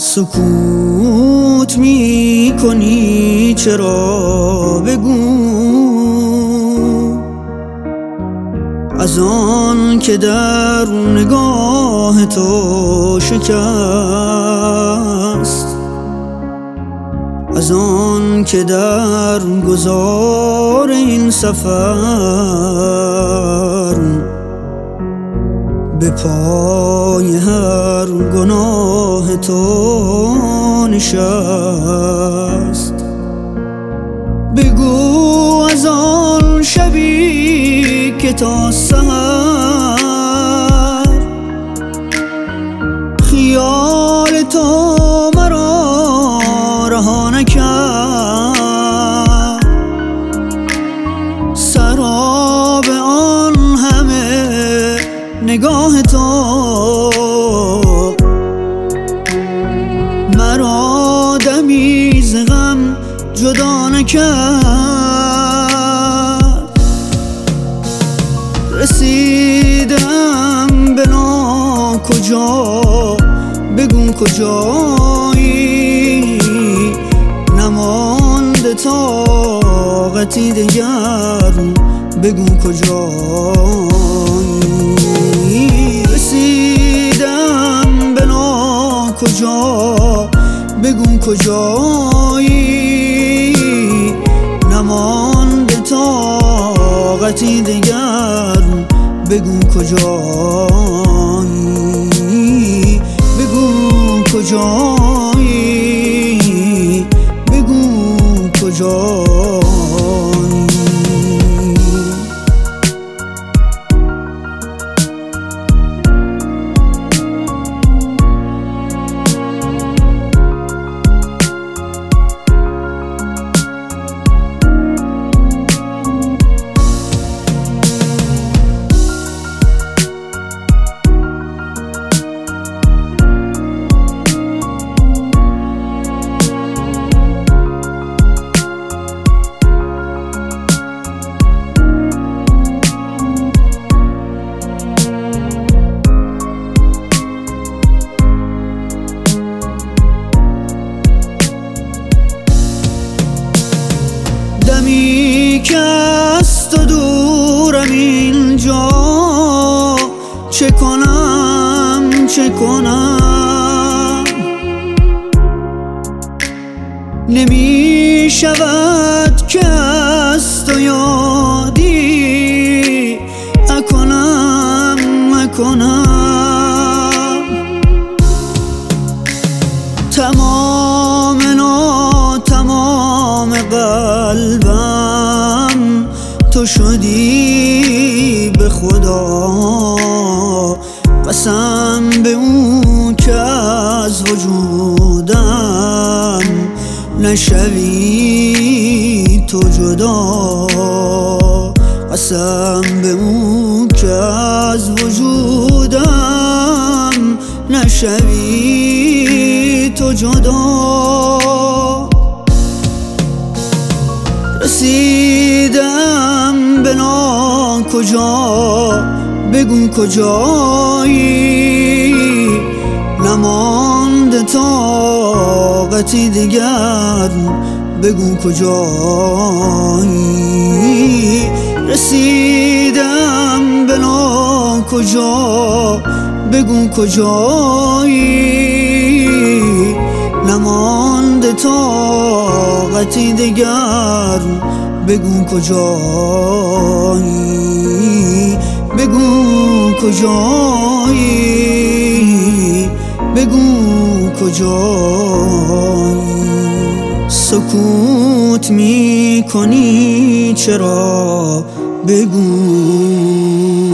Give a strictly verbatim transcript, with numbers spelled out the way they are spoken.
سکوت می کنی چرا؟ بگو. از آن که در نگاه تو شکست، از آن که در گذار این سفر به پای هر گناه تو نشست. بگو از آن شبی که تا سحر خیال تو مرا رها نکرد. سراب آن همه نگاه تو مرا دمی ز غم جدا نکرد. رسیدم به ناکجا، بگو کجایی؟ نمانده طاقتی دگر، بگو کجایی؟ رسیدم به ناکجا، بگو کجایی؟ نمانده طاقتی دگر، بگو کجایی؟ بگو کجایی؟ بگو کجایی؟ دمی که از تو دورم اینجا، چه کنم چه کنم؟ نمی شود که از تو یادی اکنم اکنم. تمام نا تمام قلبم تو شدی به خدا، قسم به اون که از وجودم نشوی تو جدا. قسم به اون که از وجودم نشوی تو جدا. رسیدم به ناکجا، بگو کجایی؟ نمانده طاقتی دیگر، بگو کجایی؟ رسیدم به ناکجا، بگو کجایی؟ نمانده طاقتی دیگر، بگو کجایی؟ بگو کجایی؟ بگو کجایی؟ سکوت می کنی چرا؟ بگو.